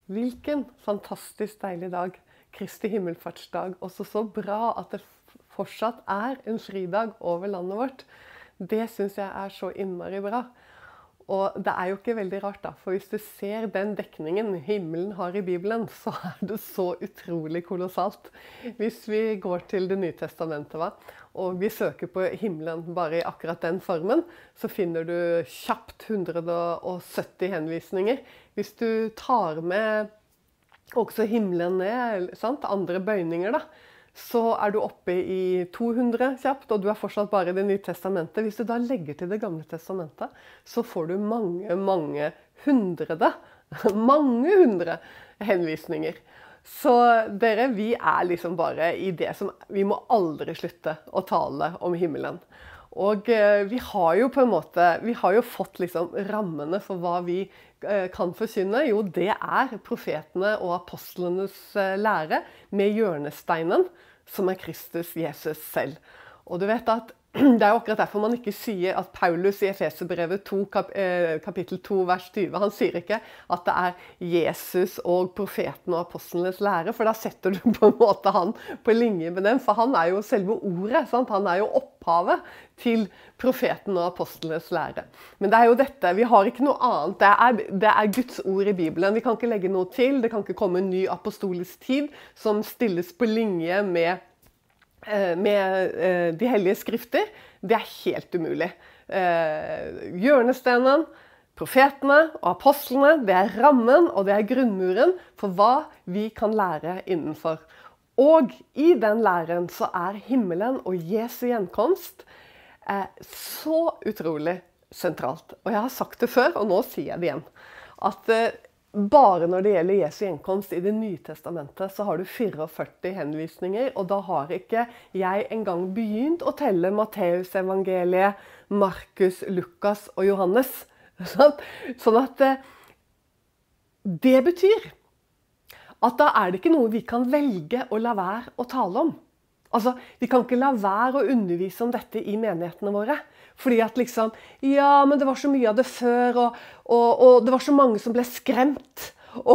Hvilken fantastisk deilig dag, Kristi himmelfartsdag. Også så bra at det fortsatt en fridag over landet vårt. Det synes jeg så innmari bra. Og det jo ikke veldig rart da, for hvis du ser den dekningen himmelen har i Bibelen, så det så utrolig kolossalt. Hvis vi går til Det nye testamentet, og vi søker på himmelen bare i akkurat den formen, så finner du kjapt 170 henvisninger. Hvis du tar med også himmelen ned, sant? Andre bøyninger da, så du oppe i 200 kjapt, og du fortsatt bare i Det nye testamentet. Hvis du da legger til Det gamle testamentet, så får du mange hundre henvisninger. Så dere, vi liksom bare i det som, vi må aldri slutte å tale om himmelen. Og vi har jo på en måte, vi har jo fått liksom rammene for hva vi kan forkynne. Jo, det profetene og apostlenes lære med hjørnesteinen, som Kristus Jesus selv. Og du vet at det jo akkurat derfor man ikke sier at Paulus i Efeserbrevet 2, kapittel 2, vers 20, han sier ikke at det Jesus og profeten og apostlenes lære, for da setter du på en måte han på linje med dem, for han jo selve ordet, sant? Han jo opphavet til profeten og apostlenes lære. Men det jo dette, vi har ikke noe annet, det Guds ord i Bibelen, vi kan ikke legge noe til, det kan ikke komme en ny apostolisk tid som stilles på linje med de hellige skrifter. Det helt umulig. Hjørnestenen, profetene og apostlene, det rammen og det grunnmuren for hva vi kan lære innenfor. Og i den læren så himmelen og Jesu gjenkomst så utrolig sentralt. Og jeg har sagt det før, og nå sier jeg det igjen, at bare når det gjelder Jesu gjenkomst i Det nye testamentet, så har du 44 henvisninger, og da har ikke jeg engang begynt å telle Matteus evangeliet, Markus, Lukas og Johannes. Sånn at det betyr at da det ikke noe vi kan velge å la være å tale om. Altså, vi kan ikke la være å undervise om dette i menighetene våre. Fordi at liksom, ja, men det var så mye av det før, og det var så mange som ble skremt.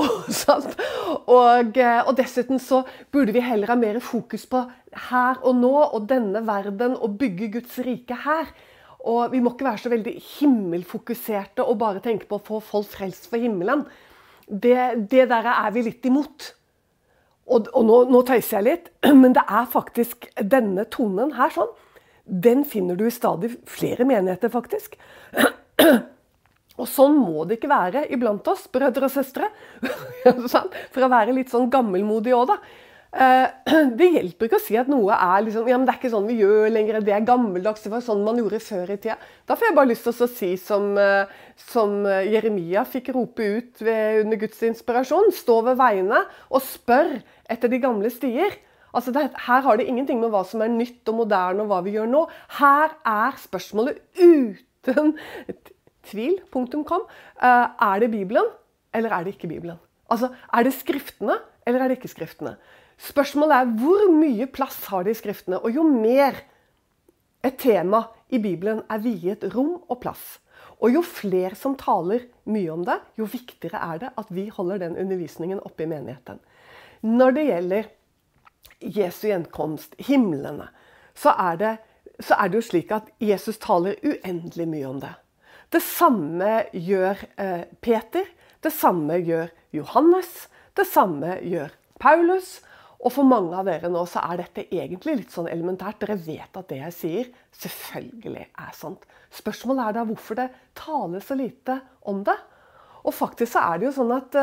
Og dessuten så burde vi heller ha mer fokus på her og nå, og denne verden, og bygge Guds rike her. Og vi må ikke være så veldig himmelfokuserte, og bare tenke på å få folk frelst for himmelen. Det der vi litt imot. Og nå tøyser jeg litt, men det faktisk denne tonen her sånn, den finner du i stadig flere menigheter faktisk. Og sånn må det ikke være iblant oss, brødre og søstre. For å være litt sånn gammelmodig også da. Det hjelper ikke å si at noe liksom, ja, men det ikke sånn vi gjør lenger, det gammeldags, det var sånn man gjorde før i tida. Da får jeg bare lyst til å si som Jeremia fikk rope ut under Guds inspirasjon, stå ved veiene og spør etter de gamle stier. Altså her har det ingenting med hva som nytt og moderne og hva vi gjør nå. Her spørsmålet uten tvil.com. Det Bibelen, eller det ikke Bibelen? Altså, det skriftene, eller det ikke skriftene? Spørsmålet hvor mye plass har det i skriftene? Og jo mer et tema i Bibelen viet rom og plass, og jo flere som taler mye om det, jo viktigere det at vi holder den undervisningen oppe i menigheten. Når det gjelder Jesu gjenkomst, himmelene, så det jo slik at Jesus taler uendelig mye om det. Det samme gjør Peter, det samme gjør Johannes, det samme gjør Paulus, og for mange av dere nå så dette egentlig litt sånn elementært. Dere vet at det jeg sier selvfølgelig sant. Spørsmålet da hvorfor det taler så lite om det. Og faktisk så det jo sånn at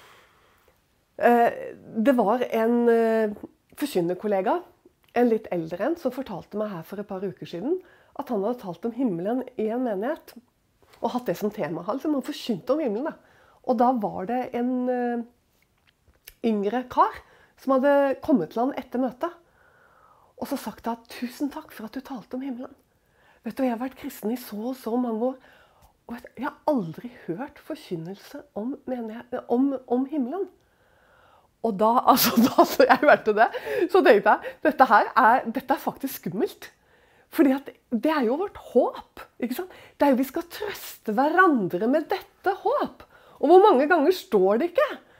det var en forkynnerkollega, en litt eldre en, som fortalte meg her for et par uker siden at han hadde talt om himmelen i en menighet, og hatt det som tema. Han forkynte om himmelen. Og da var det en yngre kar som hadde kommet til han etter møtet, og så sagt at tusen takk for at du talte om himmelen. Vet du, jeg har vært kristen i så og så mange år, og jeg har aldri hørt forkynnelse om himmelen. Og da så jeg hørte det, så tenkte jeg, dette faktisk skummelt. Fordi at det jo vårt håp, ikke sant? Det jo vi skal trøste hverandre med dette håp. Og hvor mange ganger står det ikke?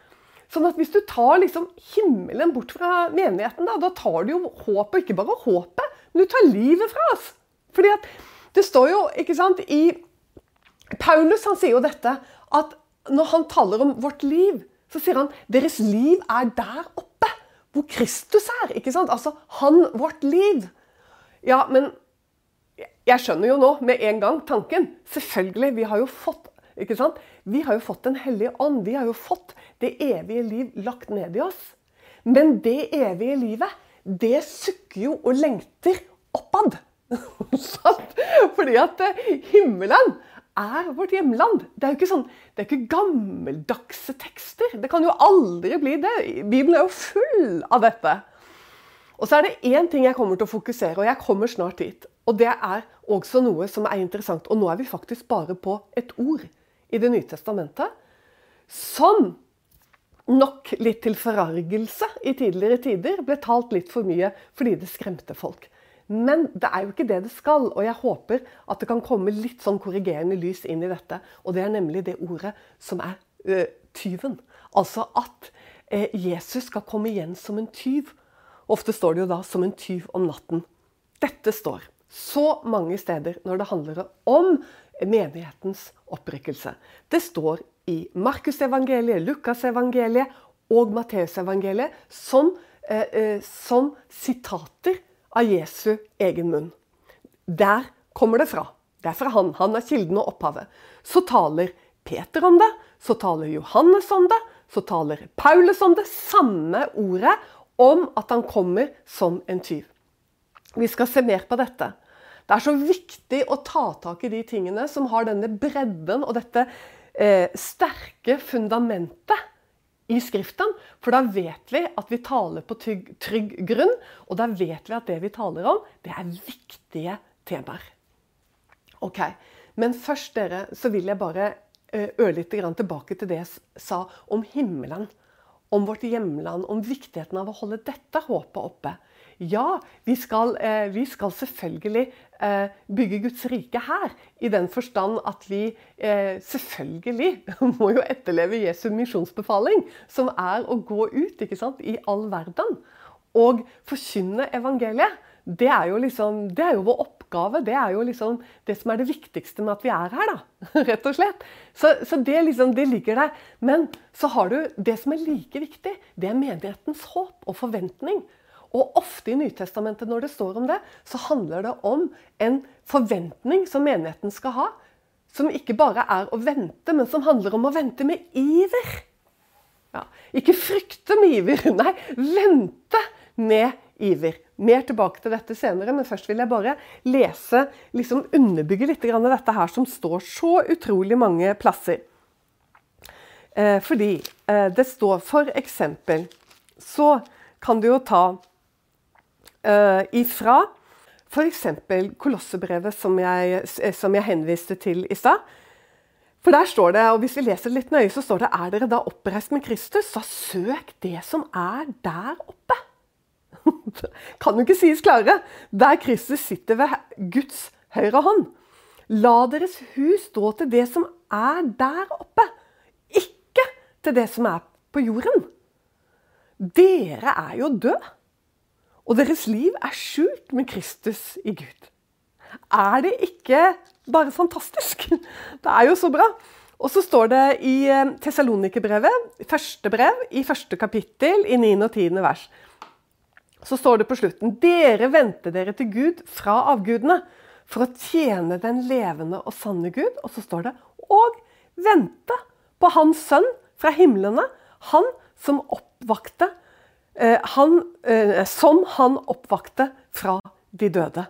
Sånn at hvis du tar liksom himmelen bort fra menigheten, da tar du jo håpet, ikke bare håpet, men du tar livet fra oss. Fordi at det står jo, ikke sant, Paulus han sier jo dette, at når han taler om vårt liv, så sier han, deres liv der oppe, hvor Kristus ikke sant? Altså, vårt liv. Ja, men jeg skjønner jo nå med en gang tanken, selvfølgelig, vi har jo fått, ikke sant? Vi har jo fått den hellige ånd, vi har jo fått det evige liv lagt ned i oss. Men det evige livet, det sukker jo og lengter oppad. Fordi at himmelen vårt hjemland. Det jo ikke sånn, det ikke gammeldagse tekster. Det kan jo aldri bli det. Bibelen jo full av dette. Og så det en ting jeg kommer til å fokusere, og jeg kommer snart dit. Og det også noe som interessant. Og nå vi faktisk bare på et ord i Det nye testamentet, som nok litt til forargelse i tidligere tider ble talt litt for mye fordi det skremte folk. Men det jo ikke det det skal, og jeg håper at det kan komme litt sånn korrigerende lys inn i dette. Og det nemlig det ordet som tyven. Altså at Jesus skal komme igjen som en tyv. Ofte står det jo da som en tyv om natten. Dette står så mange steder når det handler om menighetens opprykkelse. Det står i Markus evangeliet, Lukas evangeliet og Matteus evangeliet som sitater av Jesu egen munn. Der kommer det fra. Det fra han. Han kilden og opphavet. Så taler Peter om det, så taler Johannes om det, så taler Paulus om det, samme ordet om at han kommer som en tyv. Vi skal se mer på dette. Det så viktig å ta tak i de tingene som har denne bredden og dette sterke fundamentet i skriften, for da vet vi at vi taler på trygg grunn, og da vet vi at det vi taler om, det viktige temaer. Ok, men først dere, så vil jeg bare litt tilbake til det jeg sa om himmelen, om vårt hjemland, om viktigheten av å holde dette håpet oppe. Ja, vi skal selvfølgelig bygge Guds rike her, i den forstand at vi selvfølgelig må jo etterleve Jesu misjonsbefaling, som å gå ut, ikke sant, i all verden, og forkynne evangeliet. Det jo vår oppgave, det jo liksom det som det viktigste med at vi her da, rett og slett. Så det ligger der. Men så har du det som like viktig, det menighetens håp og forventning. Og ofte i Nytestamentet når det står om det, så handler det om en forventning som menigheten skal ha, som ikke bare å vente, men som handler om å vente med iver. Ja, ikke frykte med iver, nei, vente med iver. Mer tilbake til dette senere, men først vil jeg bare lese, underbygge litt grann dette her som står så utrolig mange plasser. Fordi det står for eksempel, så kan du jo ta ifra for eksempel Kolossebrevet som jeg henviste til i stad. For der står det, og hvis vi leser litt nøye, så står det, dere da oppreist med Kristus, så søk det som der oppe. Kan jo ikke sies klarere. Der Kristus sitter ved Guds høyre hånd. La deres hus stå til det som der oppe, ikke til det som på jorden. Dere jo død, og deres liv skjult med Kristus i Gud. Det ikke bare fantastisk? Det jo så bra. Og så står det i Thessalonikerbrevet, første brev, i første kapittel, i 9. og 10. vers. Så står det på slutten, dere venter dere til Gud fra avgudene, for å tjene den levende og sanne Gud. Og så står det, og vente på hans sønn fra himlene, han som oppvakte fra de døde.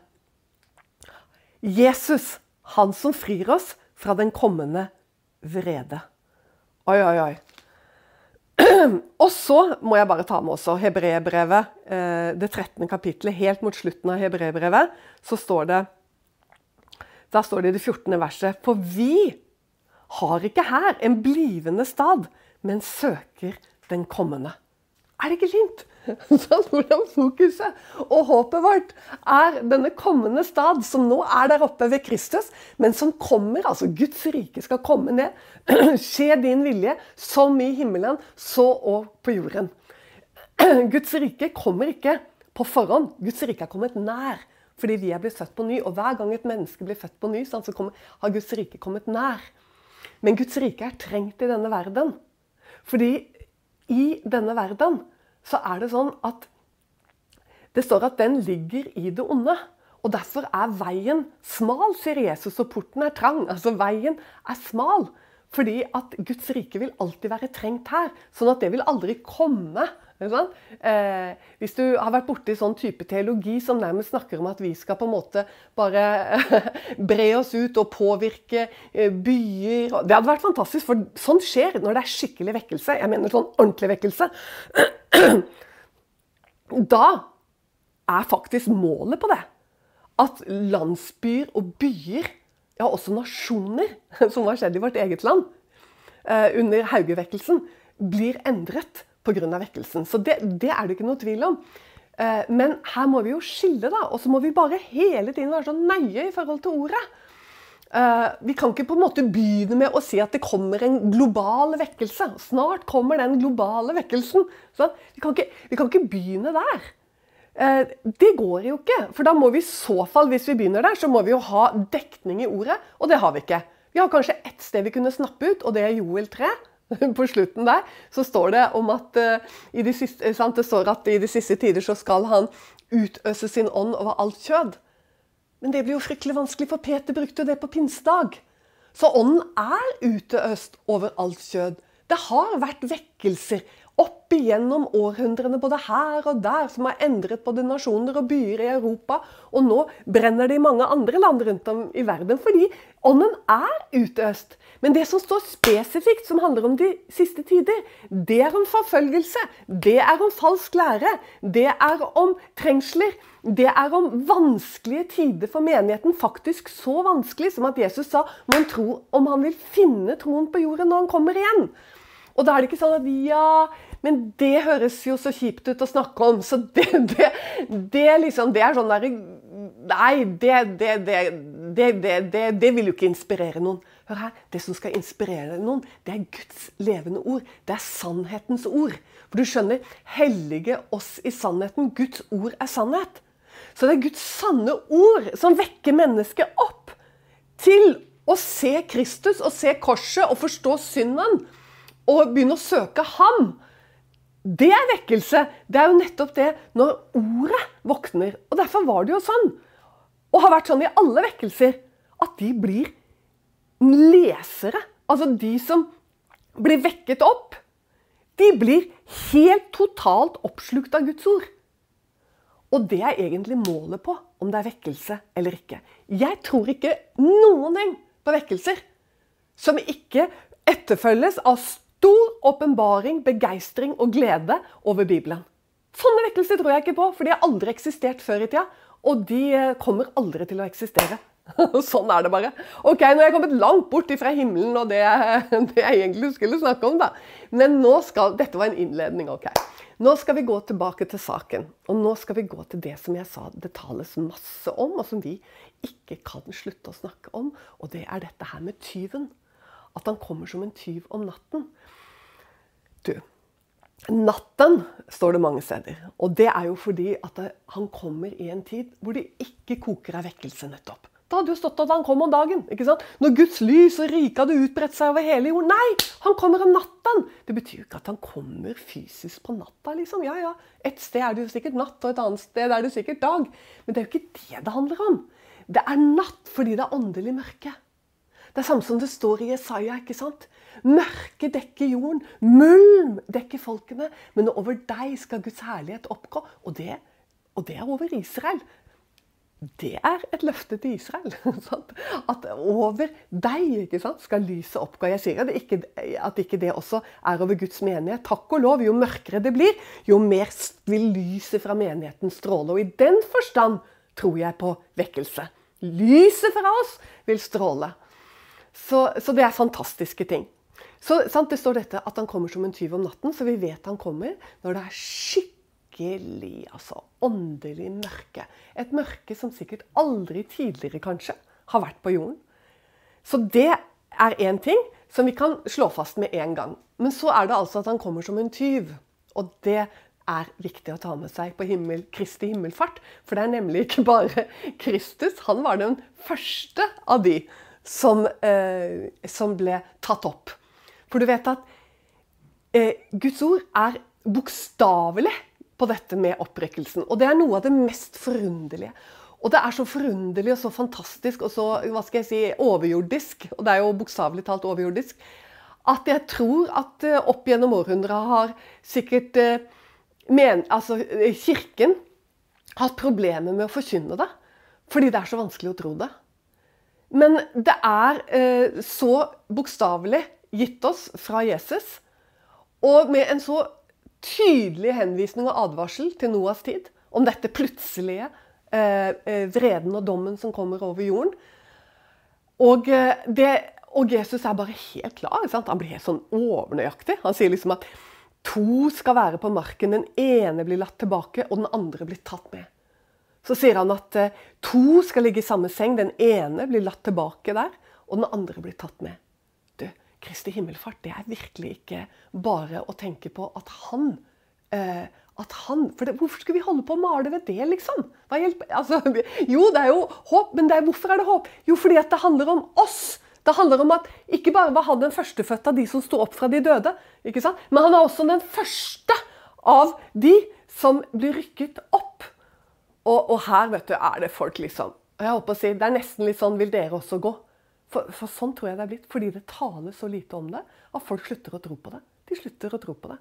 Jesus, han som frir oss fra den kommende vrede. Oi, oi, oi. Og så må jeg bare ta med også Hebreerbrevet, det 13. kapitlet, helt mot slutten av Hebreerbrevet, så står det, da står det i det 14. verset, for vi har ikke her en blivende stad, men søker den kommende. er det ikke fint? Sånn, hvordan fokuset og håpet vårt denne kommende stad, som nå der oppe ved Kristus, men som kommer, altså Guds rike skal komme ned, skje din vilje, som i himmelen, så og på jorden. Guds rike kommer ikke på forhånd, Guds rike kommet nær, fordi vi blitt født på ny, og hver gang et menneske blir født på ny, så har Guds rike kommet nær. Men Guds rike trengt i denne verden. Fordi i denne verden så det sånn at det står at den ligger i det onde. Og derfor veien smal, sier Jesus, og porten trang. Altså veien smal, fordi at Guds rike vil alltid være trengt her. Sånn at det vil aldri komme. Hvis du har vært borte i sånn type teologi som nærmest snakker om at vi skal på en måte bare bre oss ut og påvirke byer. Det hadde vært fantastisk, for sånn skjer når det skikkelig vekkelse. Jeg mener sånn ordentlig vekkelse. Da faktisk målet på det at landsbyer og byer, ja også nasjoner, som har skjedd i vårt eget land under Haugevekkelsen, blir endret på grunn av vekkelsen. Så det det ikke noe tvil om. Men her må vi jo skille da, og så må vi bare hele tiden være så nøye i forhold til ordet. Vi kan ikke på en måte begynne med å si at det kommer en global vekkelse. Snart kommer den globale vekkelsen. Så vi kan ikke begynne der. Det går jo ikke, for da må vi i så fall, hvis vi begynner der, så må vi jo ha dekning i ordet, og det har vi ikke. Vi har kanskje ett sted vi kunne snappe ut, og det Joel 3. På slutten der, så står det om at det står at i de siste tider så skal han utøse sin ånd over alt kjød. Men det blir jo fryktelig vanskelig, for Peter brukte det på pinsedag. Så ånden utøst over alt kjød. Det har vært vekkelser opp igjennom århundrene, både her og der, som har endret både nasjoner og byer i Europa, og nå brenner det i mange andre land rundt om i verden, fordi ånden utøst. Men det som står spesifikt, som handler om de siste tider, det om forfølgelse, det om falsk lære, det om trengsler, det om vanskelige tider for menigheten, faktisk så vanskelig som at Jesus sa, man tror om han vil finne troen på jorden når han kommer igjen. Og da det ikke sånn at, ja, men det høres jo så kjipt ut å snakke om, så det liksom, det sånn der, nei, det vil jo ikke inspirere noen. Hør her, det som skal inspirere noen, det Guds levende ord, det sannhetens ord. For du skjønner, hellige oss i sannheten, Guds ord sannhet. Så det Guds sanne ord som vekker mennesket opp til å se Kristus og se korset og forstå synden, og begynne å søke ham. Det vekkelse. Det jo nettopp det når ordet våkner. Og derfor var det jo sånn, og har vært sånn i alle vekkelser, at de blir lesere. Altså de som blir vekket opp, de blir helt totalt oppslukt av Guds ord. Og det egentlig målet på om det vekkelse eller ikke. Jeg tror ikke noen ting på vekkelser som ikke etterfølges av stor åpenbaring, begeistring og glede over Bibelen. Sånne vekkelser tror jeg ikke på, for de har aldri eksistert før i tida, og de kommer aldri til å eksistere. Sånn det bare. Ok, nå har jeg kommet langt bort fra himmelen, og det jeg egentlig skulle snakke om da. Men dette var en innledning, ok. Nå skal vi gå tilbake til saken, og nå skal vi gå til det som jeg sa det tales masse om, og som vi ikke kan slutte å snakke om, og det dette her med tyven. At han kommer som en tyv om natten. Du, natten står det mange steder, og det jo fordi at han kommer i en tid hvor det ikke koker av vekkelse nettopp. Da hadde jo stått at han kom om dagen, ikke sant? Når Guds lys og rike hadde utbredt seg over hele jorden. Nei, han kommer om natten. Det betyr jo ikke at han kommer fysisk på natta, liksom. Ja, ja, et sted det jo sikkert natt, og et annet sted det sikkert dag. Men det jo ikke det det handler om. Det natt fordi det åndelig mørke. Det samme som det står i Jesaja, ikke sant? Mørke dekker jorden, mulm dekker folkene, men over deg skal Guds herlighet oppgå, og det over Israel. Det et løfte til Israel, sant? At over deg, ikke sant, skal lyset oppgå. Jeg sier at ikke det også over Guds menighet. Takk og lov, jo mørkere det blir, jo mer vil lyset fra menigheten stråle, og i den forstand tror jeg på vekkelse. Lyset fra oss vil stråle. Så det fantastiske ting. Så sant, det står dette at han kommer som en tyv om natten, så vi vet han kommer når det skikkelig, altså åndelig mørke. Et mørke som sikkert aldri tidligere kanskje har vært på jorden. Så det en ting som vi kan slå fast med en gang. Men så det altså at han kommer som en tyv, og det viktig å ta med seg på Kristi himmelfart, for det nemlig ikke bare Kristus, han var den første av de som ble tatt opp. For du vet at Guds ord bokstavelig på dette med opprykkelsen, og det noe av det mest forunderlige. Og det så forunderlig og så fantastisk og så, hva skal jeg si, overjordisk, og det jo bokstavelig talt overjordisk, at jeg tror at opp gjennom århundret har sikkert kirken hatt problemer med å forkynne det, fordi det så vanskelig å tro det. Men det så bokstavelig gitt oss fra Jesus, og med en så tydelig henvisning og advarsel til Noahs tid, om dette plutselige vreden og dommen som kommer over jorden. Og Jesus bare helt klar, sant? Han blir helt sånn overnøyaktig. Han sier liksom at 2 skal være på marken, den ene blir latt tilbake, og den andre blir tatt med. Så sier han at 2 skal ligge i samme seng, den ene blir latt tilbake der, og den andre blir tatt med. Du, Kristi himmelfart, det virkelig ikke bare å tenke på at han, hvorfor skal vi holde på å male ved det, liksom? Hva hjelper? Altså, jo, det jo håp, men hvorfor det håp? Jo, fordi at det handler om oss. Det handler om at ikke bare var han den førstefødte av de som stod opp fra de døde, ikke sant? Men han også den første av de som blir rykket opp. Og her, vet du, det folk liksom, jeg håper å si, det nesten litt sånn, vil dere også gå? For sånn tror jeg det blitt, fordi det taler så lite om det, at folk slutter å tro på det. De slutter å tro på det.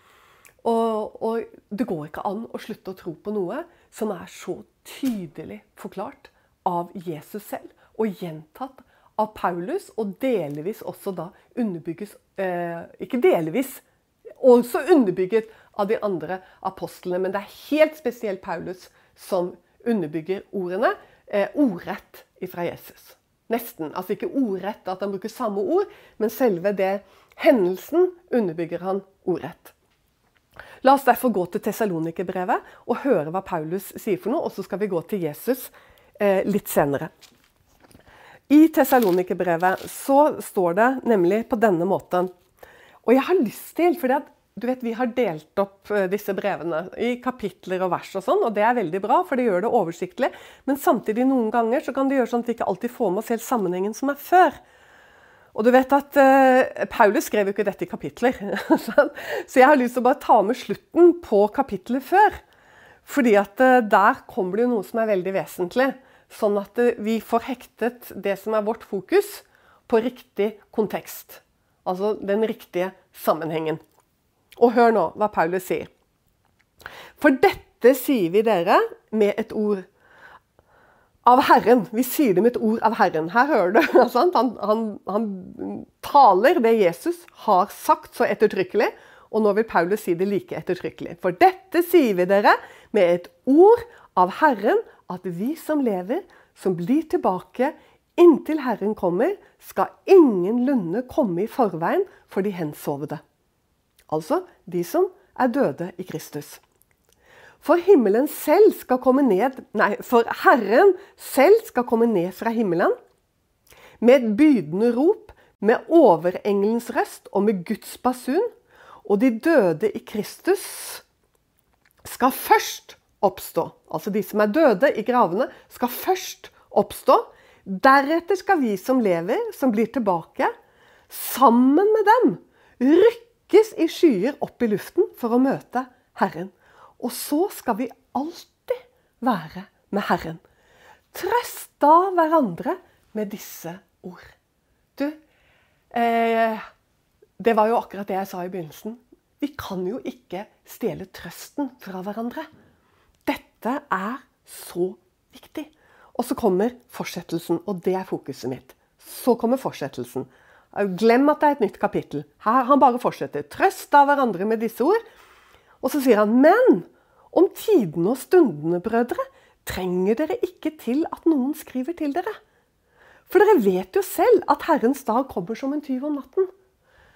Og det går ikke an å slutte å tro på noe som så tydelig forklart av Jesus selv, og gjentatt av Paulus, og delvis også da underbygges, ikke delvis, også underbygget av de andre apostlene, men det helt spesielt Paulus som underbygger ordene, ordrett ifra Jesus. Nesten, altså ikke ordrett at han bruker samme ord, men selve det hendelsen underbygger han ordrett. La oss derfor gå til Tessalonikerbrevet og høre hva Paulus sier for noe, og så skal vi gå til Jesus litt senere. I Tessalonikerbrevet så står det nemlig på denne måten, og jeg har lyst til, for du vet, vi har delt opp disse brevene i kapitler og vers og sånn, og det veldig bra, for det gjør det oversiktlig, men samtidig noen ganger så kan det gjøre sånn at vi ikke alltid får med oss helt sammenhengen som før. Og du vet at Paulus skrev jo ikke dette i kapitler, så jeg har lyst til å bare ta med slutten på kapitlet før, fordi at der kommer det jo noe som veldig vesentlig, sånn at vi får hektet det som vårt fokus på riktig kontekst, altså den riktige sammenhengen. Og hør nå hva Paulus sier. For dette sier vi dere med et ord av Herren. Vi sier det med et ord av Herren. Her hører du, sant? Han taler det Jesus har sagt så ettertrykkelig, og nå vil Paulus si det like ettertrykkelig. For dette sier vi dere med et ord av Herren, at vi som lever, som blir tilbake inntil Herren kommer, skal ingenlunde komme i forveien for de hensovede. Altså de som døde i Kristus. For himmelen selv skal komme ned, for Herren selv skal komme ned fra himmelen, med et bydende rop, med overengelens røst og med Guds basun, og de døde i Kristus skal først oppstå. Altså de som døde i gravene skal først oppstå. Deretter skal vi som lever, som blir tilbake, sammen med dem, rykkes i skyer opp i luften for å møte Herren. Og så skal vi alltid være med Herren. Trøst da hverandre med disse ord. Du, det var jo akkurat det jeg sa i begynnelsen. Vi kan jo ikke stjele trøsten fra hverandre. Dette så viktig. Og så kommer fortsettelsen, og det fokuset mitt. Så kommer fortsettelsen. Glem at det et nytt kapittel. Her han bare fortsetter. Trøst da hverandre med disse ord. Og så sier han, men om tidene og stundene, brødre, trenger dere ikke til at noen skriver til dere. For dere vet jo selv at Herrens dag kommer som en tyv om natten.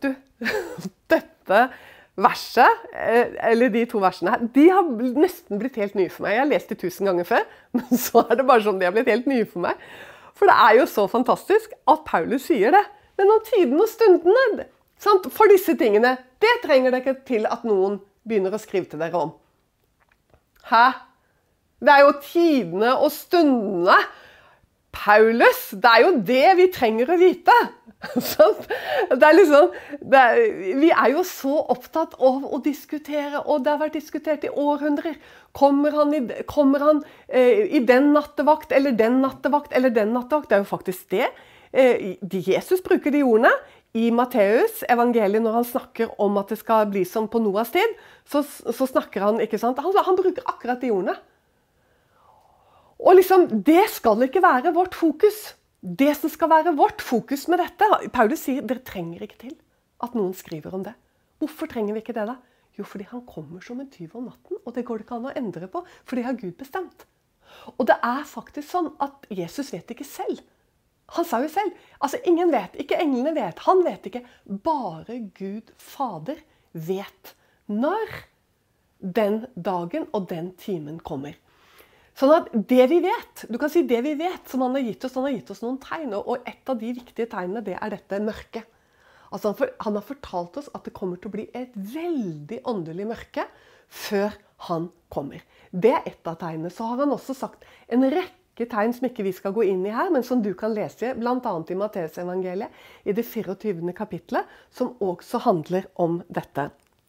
du, dette verset, eller de to versene her, de har nesten blitt helt nye for meg. Jeg har lest de 1000 ganger før, men så er det bare sånn de har blitt helt nye for meg. For det er jo så fantastisk at Paulus sier det. Men om tiden og stundene, sant? For disse tingene, det trenger dere ikke til at noen begynner å skrive til dere om. Hæ? Det er jo tidene og stundene. Paulus, det er jo det vi trenger å vite. Det er liksom, vi er jo så opptatt av å diskutere, og det har vært diskutert i århundrer. Kommer han i den nattevakt, eller den nattevakt, eller den nattevakt? Det er jo faktisk det. Jesus bruker de ordene i Matteus evangeliet når han snakker om at det skal bli som på Noas tid. Så snakker han, ikke sant? Han bruker akkurat de ordene. Og liksom, det skal ikke være vårt fokus. Det som skal være vårt fokus med dette, Paulus sier, dere trenger ikke til at noen skriver om det. Hvorfor trenger vi ikke det da? Jo, fordi han kommer som en tyv om natten, og det går det ikke an å endre på, for det har Gud bestemt. Og det er faktisk sånn at Jesus vet ikke selv. Han sa jo selv, altså ingen vet, ikke englene vet, han vet ikke, bare Gud Fader vet når den dagen og den timen kommer. Sånn at det vi vet, du kan si det vi vet, som han har gitt oss noen tegn, og et av de viktige tegnene, det er dette mørket. Altså han har fortalt oss at det kommer til å bli et veldig åndelig mørke før han kommer. Det er et av tegnene. Så har han også sagt en rekke tegn som ikke vi skal gå inn i her, men som du kan lese blant annet i Matteus evangeliet, i det 24. kapitlet, som også handler om dette.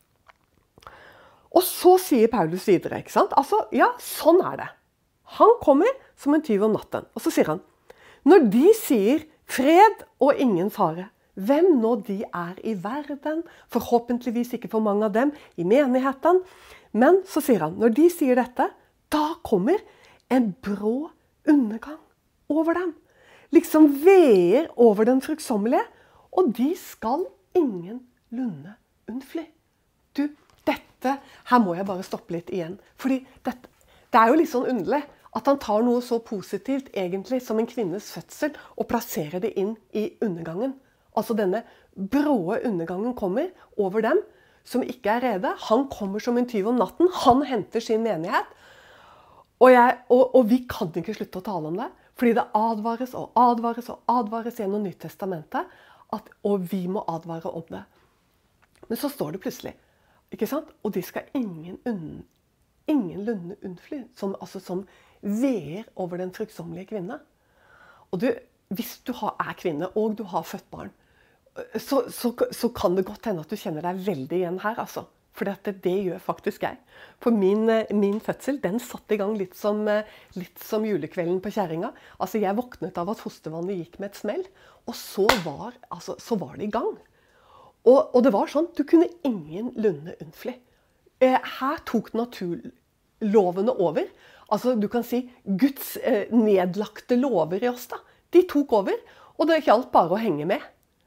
Og så sier Paulus videre, ikke sant? Altså, ja, sånn er det. Han kommer som en tyv om natten. Og så sier han, når de sier fred og ingen fare, hvem nå de er i verden, forhåpentligvis ikke for mange av dem i menigheten, men så sier han, når de sier dette, da kommer en brå undergang over dem. Liksom veer over den fruktsommelige, og de skal ingen lunde unnfly. Du, dette, her må jeg bare stoppe litt igjen, fordi det er jo litt sånn underlig at han tar noe så positivt egentlig som en kvinnes fødsel og plasserer det inn i undergangen. Altså denne bråe undergangen kommer over dem som ikke er rede. Han kommer som en tyv om natten, han henter sin menighet. Og vi kan ikke slutte å tale om det, fordi det advares og advares og advares gjennom Nyttestamentet, og vi må advare om det. Men så står det plutselig, ikke sant? Og de skal ingen lunde unnfly, som veer over den fruktsommelige kvinne. Og du, hvis du er kvinne, og du har født barn, så kan det godt hende at du kjenner deg veldig igjen her, altså. For det gjør faktisk jeg. For min fødsel, den satt i gang litt som julekvelden på kjerringa. Altså, jeg våknet av at fostervannet gikk med et smell, og så var det i gang. Og det var sånn, du kunne ingen lunde unnfly. Her tok naturlovene over. Altså, du kan si, Guds nedlagte lover i oss da. De tok over, og det gjaldt bare å henge med.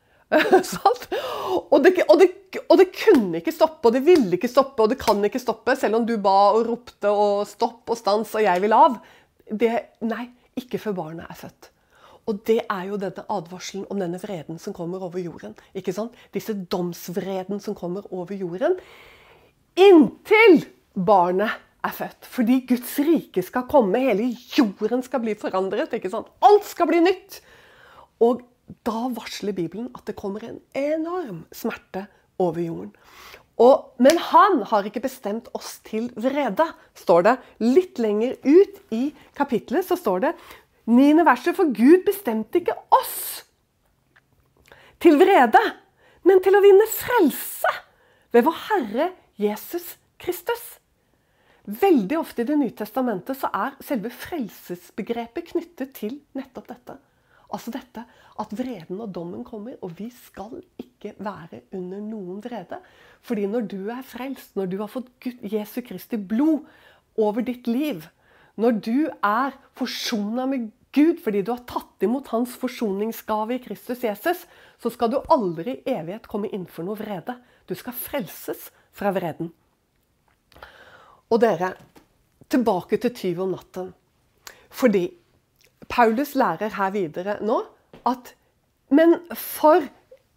og det kunne ikke stoppe, og det ville ikke stoppe, og det kan ikke stoppe, selv om du ba og ropte og stopp og stans, og jeg vil av. Nei, ikke før barnet er født. Og det er jo denne advarselen om denne vreden som kommer over jorden. Ikke sant? Disse domsvreden som kommer over jorden. Inntil barnet er født. Fordi Guds rike skal komme, hele jorden skal bli forandret. Ikke sant? Alt skal bli nytt. Og da varsler Bibelen at det kommer en enorm smerte over jorden. Men han har ikke bestemt oss til vrede, står det. Litt lenger ut i kapitlet så står det 9. verset, for Gud bestemte ikke oss til vrede, men til å vinne frelse ved vår Herre Jesus Kristus. Veldig ofte i Det nye testamentet så er selve frelsesbegrepet knyttet til nettopp dette. Altså dette at vreden og dommen kommer, og vi skal ikke være under noen vrede. Fordi når du er frelst, når du har fått Jesu Kristi blod over ditt liv, når du er forsonet med Gud, fordi du har tatt imot hans forsoningsgave i Kristus Jesus, så skal du aldri i evighet komme inn for noe vrede. Du skal frelses fra vreden. Og dere, tilbake til tyv om natten. Fordi Paulus lærer her videre nå at, men for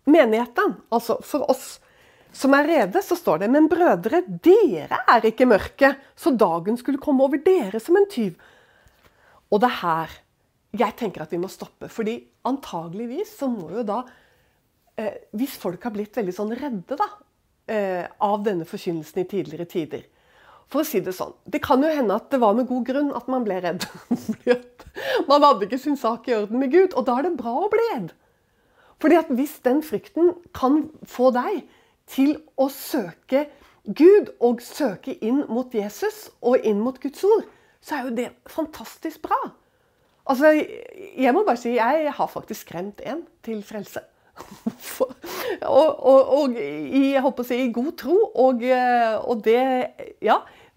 menigheten, altså for oss som rede, så står det, men brødre, dere ikke mørke, så dagen skulle komme over dere som en tyv. Og det her, jeg tenker at vi må stoppe, fordi antageligvis så må jo da, hvis folk har blitt veldig sånn redde da, av denne forkynnelsen i tidligere tider. For å si det sånn, det kan jo hende at det var med god grunn at man ble redd. Fordi at man hadde ikke sin sak i orden med Gud, og da det bra å bli redd. Fordi at hvis den frykten kan få deg til å søke Gud og søke inn mot Jesus og inn mot Guds ord, så jo det fantastisk bra. Altså, jeg må bare si, jeg har faktisk skremt en til frelse. og jeg håper å si i god tro, og det, ja,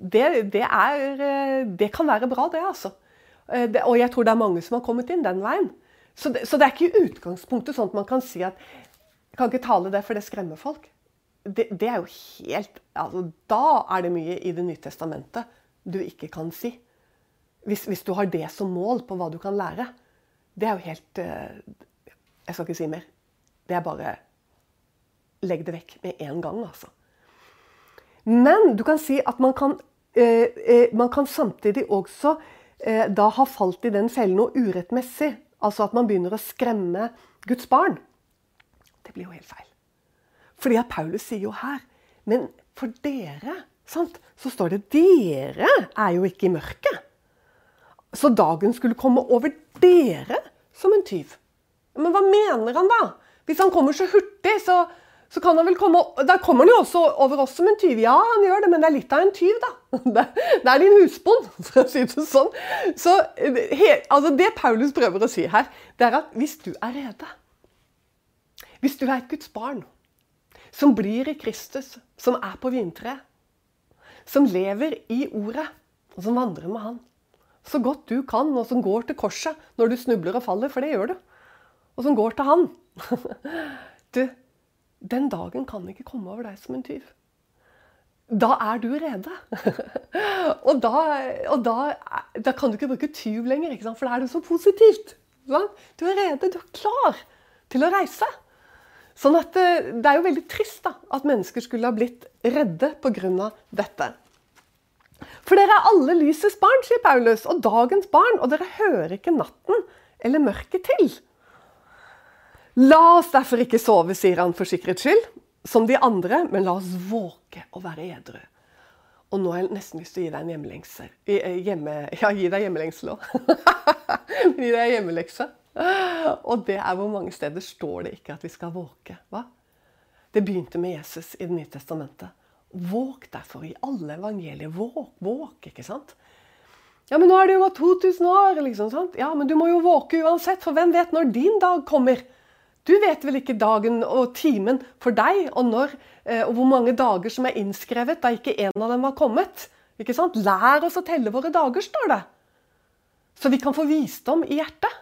det kan være bra det, altså. Og jeg tror det mange som har kommet inn den veien. Så det ikke i utgangspunktet sånn at man kan si at jeg kan ikke tale det for det skremmer folk. Det jo helt, altså, da det mye i Det nye testamentet du ikke kan si. Hvis du har det som mål på hva du kan lære. Det jo helt, jeg skal ikke si mer. Det bare, legg det vekk med en gang, altså. Men du kan si at man kan samtidig også da ha falt i den fellen noe urettmessig. Altså at man begynner å skremme Guds barn. Det blir jo helt feil. Fordi at Paulus sier jo her, men for dere, sant? Så står det, dere jo ikke i mørket. Så dagen skulle komme over dere som en tyv. Men hva mener han da? Hvis han kommer så hurtig, så kan han vel komme, da kommer han jo også over oss som en tyv. Ja, han gjør det, men det litt av en tyv da. Det din husbond, for å si det sånn. Så altså det Paulus prøver å si her, det at hvis du rede, hvis du et Guds barn, som blir i Kristus, som på vintre, som lever i ordet, og som vandrer med han, så godt du kan, og som går til korset når du snubler og faller, for det gjør du, og som går til han. Du, den dagen kan ikke komme over deg som en tyv. Da du rede. og da kan du ikke bruke tyv lenger, ikke sant? For da det så positivt. Sånn? Du rede, du klar til å reise. Sånn at det jo veldig trist da, at mennesker skulle ha blitt redde på grunn av dette. For dere alle lysets barn, sier Paulus, og dagens barn, og dere hører ikke natten eller mørket til. La oss derfor ikke sove, sier han for sikkerhets skyld, som de andre, men la oss våke og være edru. Og nå har jeg nesten lyst til å gi deg en hjemmelengsel. Gi deg hjemmelengsel også. Gi deg hjemmelekse. Og det hvor mange steder står det ikke at vi skal våke. Hva? Det begynte med Jesus i Det nye testamentet. Våk derfor i alle evangelier. Våk, ikke sant? Ja, men nå det jo gått 2000 år, liksom, sant? Ja, men du må jo våke uansett, for hvem vet når din dag kommer? Du vet vel ikke dagen og timen for deg, og når, og hvor mange dager som innskrevet, da ikke en av dem har kommet. Ikke sant? Lær oss å telle våre dager, står det. Så vi kan få visdom i hjertet.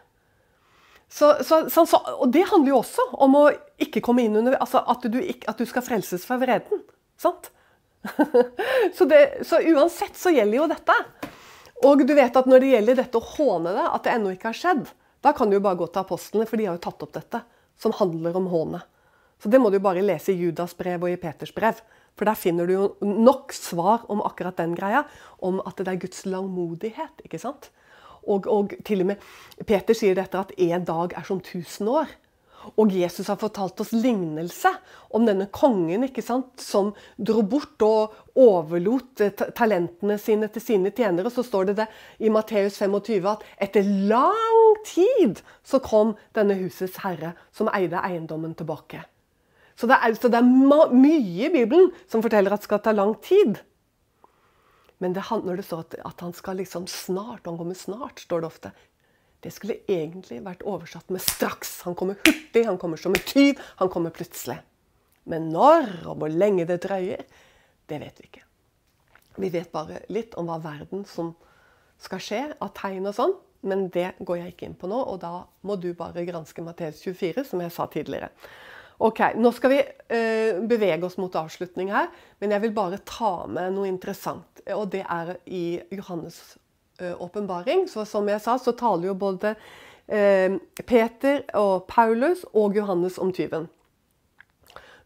Og det handler jo også om å ikke komme inn under, altså at du skal frelses fra vreden. Sant? så uansett så gjelder jo dette. Og du vet at når det gjelder dette å håne det, at det ennå ikke har skjedd, da kan du jo bare gå til apostlene, for de har jo tatt opp dette, som handler om håne. Så det må du bare lese i Judas brev og i Peters brev, for der finner du jo nok svar om akkurat den greia, om at det Guds langmodighet, ikke sant? Og til og med Peter sier dette at en dag som 1000 år. Og Jesus har fortalt oss lignelse om denne kongen, ikke sant, som dro bort og overlot talentene sine til sine tjenere. Så står det i Matteus 25 at etter lang tid så kom denne husets herre som eide eiendommen tilbake. Så det mye i Bibelen som forteller at det skal ta lang tid. Men når det står at han skal liksom snart, han kommer snart, står det ofte. Det skulle egentlig vært oversatt med straks. Han kommer hurtig, han kommer som en tyv, han kommer plutselig. Men når og hvor lenge det drøyer, det vet vi ikke. Vi vet bare litt om hva verden som skal skje, av tegn og sånn, men det går jeg ikke inn på nå, og da må du bare granske Matteus 24, som jeg sa tidligere. Ok, nå skal vi bevege oss mot avslutning her, men jeg vil bare ta med noe interessant, og det i Johannes åpenbaring. Så som jeg sa, så taler jo både Peter og Paulus og Johannes om tyven.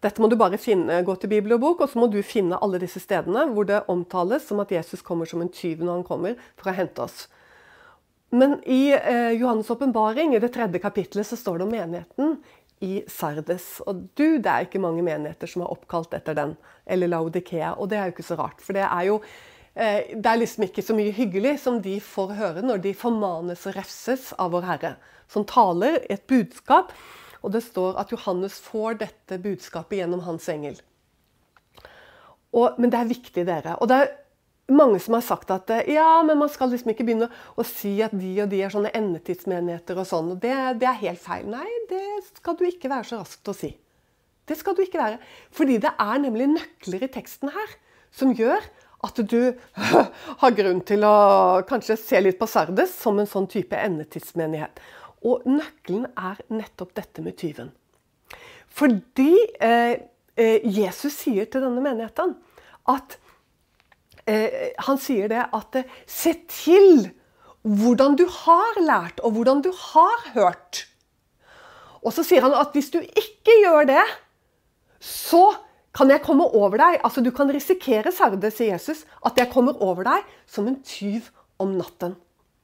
Dette må du bare gå til Bibel og bok, og så må du finne alle disse stedene hvor det omtales som at Jesus kommer som en tyv når han kommer for å hente oss. Men i Johannes åpenbaring, i det 3. kapitlet, så står det om menigheten i Sardes. Og det er ikke mange menigheter som er oppkalt etter den, eller Laodikea, og det er jo ikke så rart, for det er liksom ikke så mye hyggelig som de får høre når de formanes og refses av vår Herre, som taler et budskap. Og det står at Johannes får dette budskapet gjennom hans engel. Men det er viktig, dere. Og det er mange som har sagt at ja, men man skal liksom ikke begynne å si at de og de er sånne endetidsmenigheter og sånn. Og det er helt feil. Nei, det skal du ikke være så raskt å si. Det skal du ikke være. Fordi det er nemlig nøkler i teksten her som gjør at du har grunn til å kanskje se litt på Sardes som en sånn type endetidsmenighet. Og nøkkelen er nettopp dette med tyven. Fordi Jesus sier til denne menigheten at han sier det at se til hvordan du har lært og hvordan du har hørt. Og så sier han at hvis du ikke gjør det, så kan jeg komme over deg. Altså du kan risikere, Sardes, sier Jesus, at jeg kommer over deg som en tyv om natten.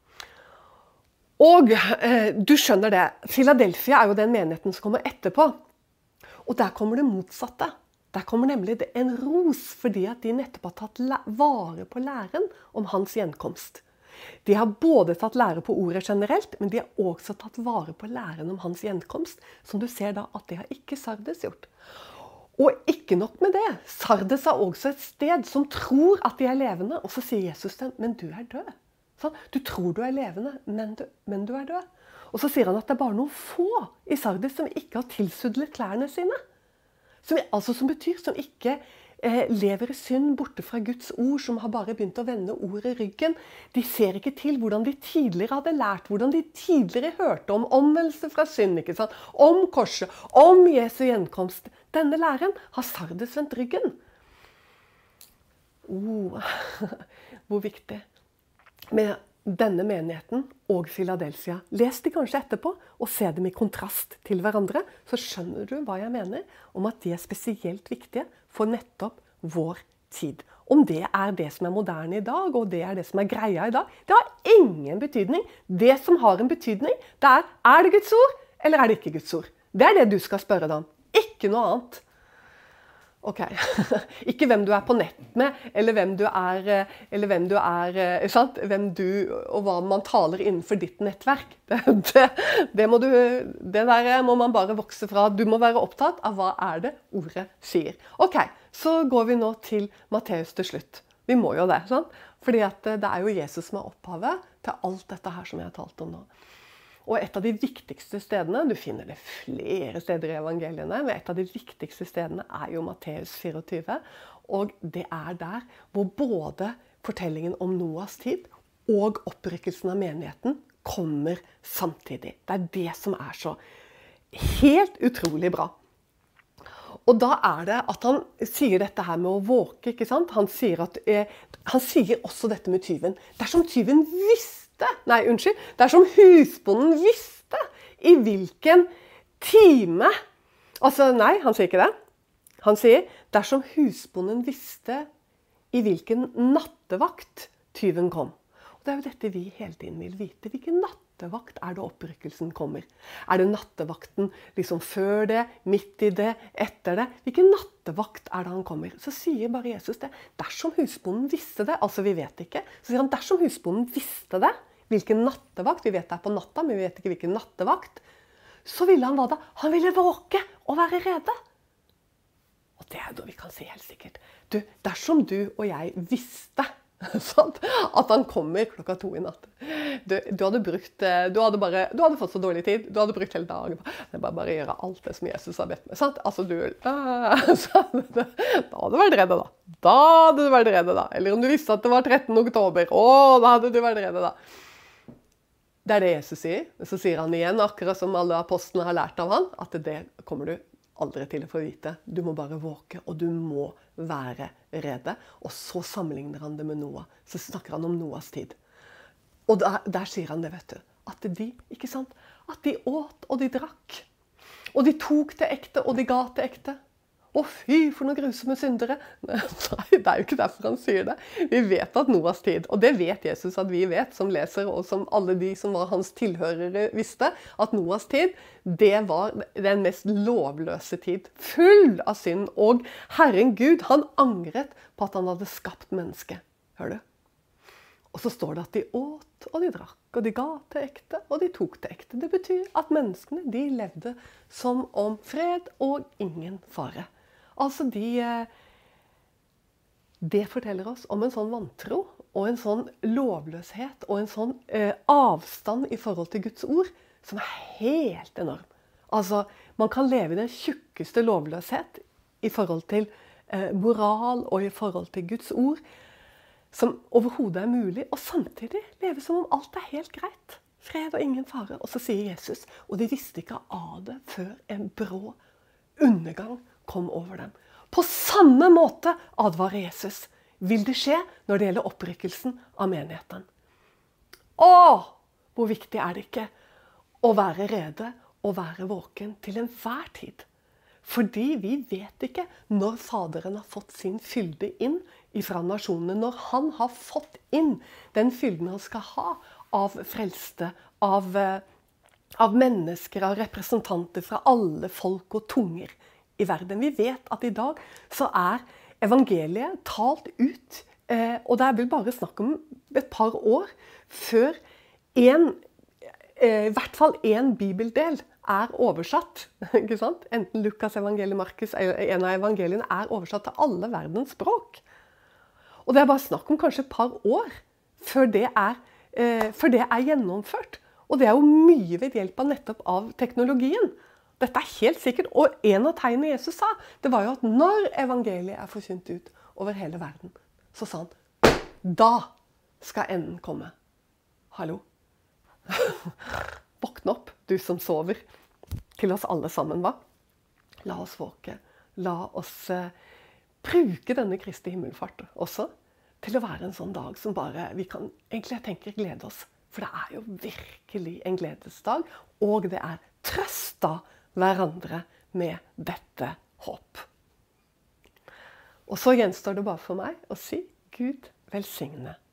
Og du skjønner det, Philadelphia er jo den menigheten som kommer etterpå. Og der kommer det motsatte. Der kommer nemlig en ros fordi at de nettopp har tatt vare på læren om hans gjenkomst. De har både tatt lære på ordet generelt, men de har også tatt vare på læren om hans gjenkomst, som du ser da at det har ikke Sardes gjort. Og ikke nok med det, Sardes er også et sted som tror at de er levende, og så sier Jesus dem, men du er død. Du tror du er levende, men du er død. Og så sier han at det er bare noen få i Sardes som ikke har tilsudlet klærne sine. Som betyr som ikke lever i synd borte fra Guds ord, som har bare begynt å vende ordet ryggen. De ser ikke til hvordan de tidligere hadde lært, hvordan de tidligere hørte om omvendelse fra synd, ikke sant? Om korset, om Jesu gjenkomst. Denne læren har Sardes vendt ryggen. Hvor viktig. Med denne menigheten og Philadelphia. Les de kanskje etterpå, og se dem i kontrast til hverandre, så skjønner du hva jeg mener om at de er spesielt viktige for nettopp vår tid. Om det er det som er moderne i dag, og det er det som er greia i dag, det har ingen betydning. Det som har en betydning, det er det Guds ord, eller er det ikke Guds ord? Det er det du skal spørre deg om. Ikke noe annet. Ok, ikke hvem du er på nett med, eller hvem du er, sant? Hvem du, og hva man taler innenfor ditt nettverk. Det der må man bare vokse fra. Du må være opptatt av hva er det ordet sier. Ok, så går vi nå til Matteus til slutt. Vi må jo det, sant? Fordi at det er jo Jesus som er opphavet til alt dette her som jeg har talt om nå. Og et av de viktigste stedene, du finner det flere steder i evangeliene, men et av de viktigste stedene er jo Matteus 24. Og det er der hvor både fortellingen om Noas tid og opprykkelsen av menigheten kommer samtidig. Det er det som er så helt utrolig bra. Og da er det at han sier dette her med å våke, ikke sant? Han sier også dette med tyven. Dersom tyven dersom husbonden visste i hvilken time, han sier ikke det. Han sier, dersom husbonden visste i hvilken nattevakt tyven kom. Og det er jo dette vi hele tiden vil vite. Hvilken nattevakt er det opprykkelsen kommer? Er det nattevakten liksom før det, midt i det, etter det? Hvilken nattevakt er det han kommer? Så sier bare Jesus det. Dersom husbonden visste det, altså vi vet ikke, så sier han dersom husbonden visste det, hvilken nattevakt, vi vet det er på natta, men vi vet ikke hvilken nattevakt, så ville han hva da? Han ville våke og være rede. Og det er noe vi kan si helt sikkert. Dersom du og jeg visste at han kommer 2:00 i natt. Du hadde fått så dårlig tid, du hadde brukt hele dagen. Det er bare å gjøre alt det som Jesus har bedt med. Sant? Altså da hadde du vært redde da. Eller om du visste at det var 13. oktober, da hadde du vært redde da. Det er det Jesus sier. Så sier han igjen, akkurat som alle apostlene har lært av han, at det kommer du aldri til å få vite. Du må bare våke, og du må være rede. Og så sammenligner han det med Noah. Så snakker han om Noahs tid. Og der sier han det, vet du. At ikke sant? At de åt, og de drakk. Og de tok det ekte, og de ga det ekte. Å fy, for noen grusomme syndere. Nei, det er jo ikke derfor han sier det. Vi vet at Noas tid, og det vet Jesus at vi vet, som leser, og som alle de som var hans tilhørere visste, at Noas tid, det var den mest lovløse tid. Full av synd, og Herren Gud, han angret på at han hadde skapt mennesket. Hør du? Og så står det at de åt, og de drakk, og de ga til ekte, og de tok til ekte. Det betyr at menneskene, de levde som om fred og ingen fare. Altså, det forteller oss om en sånn vantro, og en sånn lovløshet, og en sånn avstand i forhold til Guds ord, som helt enorm. Altså, man kan leve i den tjukkeste lovløshet i forhold til moral, og i forhold til Guds ord, som overhodet mulig, og samtidig leve som om alt helt greit. Fred og ingen fare. Og så sier Jesus, og de visste ikke av det før en brå undergang kom over dem. På samme måte advarer Jesus. Vil det skje når det gjelder opprykkelsen av menigheten? Hvor viktig er det ikke å være rede og være våken til enhver tid? Fordi vi vet ikke når Faderen har fått sin fylde inn ifra nasjonene, når han har fått inn den fylden han skal ha av frelste, av mennesker, av representanter fra alle folk og tunger i verden. Vi vet at i dag så evangeliet talt ut, og det vel bare snakk om et par år før i hvert fall en bibeldel oversatt, ikke sant? Enten Lukas evangeliet, Markus, en av evangeliene oversatt til alle verdens språk. Og det bare snakk om kanskje et par år før det gjennomført. Og det jo mye ved hjelp av nettopp av teknologien. Dette helt sikkert, og en av tegnene Jesus sa, det var jo at når evangeliet forkynt ut over hele verden, så sa han, da skal enden komme. Hallo? Våkne opp, du som sover, til oss alle sammen, hva? La oss våke. La oss bruke denne Kristi himmelfart også til å være en sånn dag som bare vi kan, egentlig jeg tenker, glede oss. For det jo virkelig en gledesdag, og det trøsta hverandre med dette håp. Og så gjenstår det bare for meg å si Gud velsigne